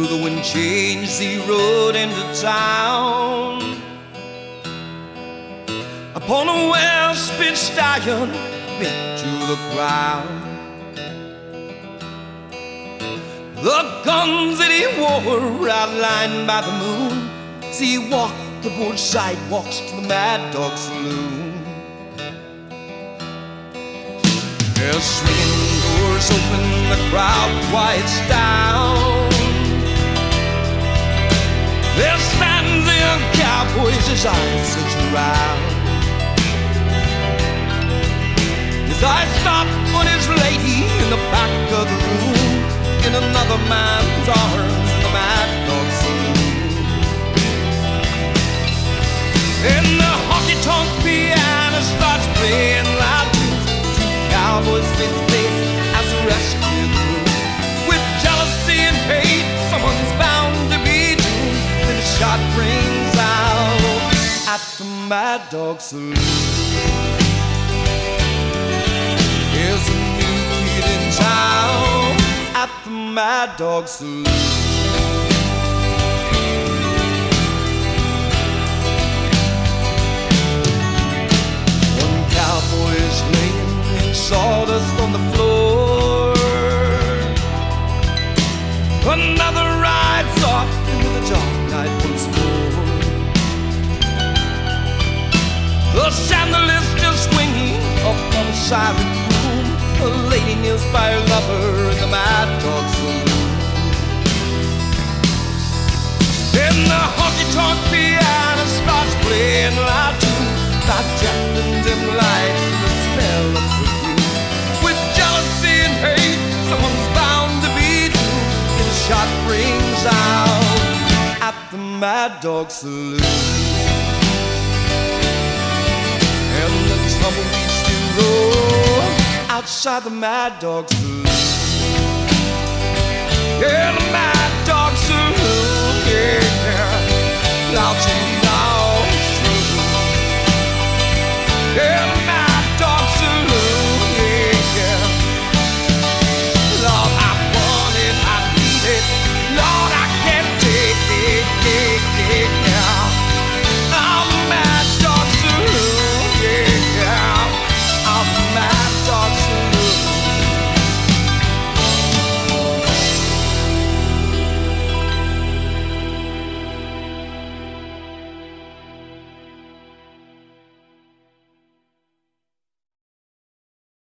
Blew the wind, changed the road into town. Upon a well-spit stallion, bit to the ground. The guns that he wore outlined by the moon, as he walked the broad sidewalks to the Mad Dog Saloon. Their swinging doors open, the crowd quiets down. There stands the young cowboy, his eyes search around. His eyes stop on his lady in the back of the room, in another man's arms in the Mad Dog Saloon. And the honky-tonk piano starts playing loud tunes. Two cowboys face to face as the rescue crew. With jealousy and hate, someone's bound to be doomed. Then a shot rings out at the Mad Dog Saloon. There's a new kid in town at the Mad Dog Saloon. One cowboy is laying in sawdust on the floor. Another rides off into the dark night once more. The chandeliers still swinging up on the siren room. A lady kneels by her lover in the Mad Dog Saloon. Then the honky-tonk piano starts playing loud too, like jet and dim lights and the smell of perfume. With jealousy and hate, someone's bound to be doomed. And a shot rings out at the Mad Dog Saloon. And the tumbleweeds still roll outside the Mad Dog Saloon. Yeah,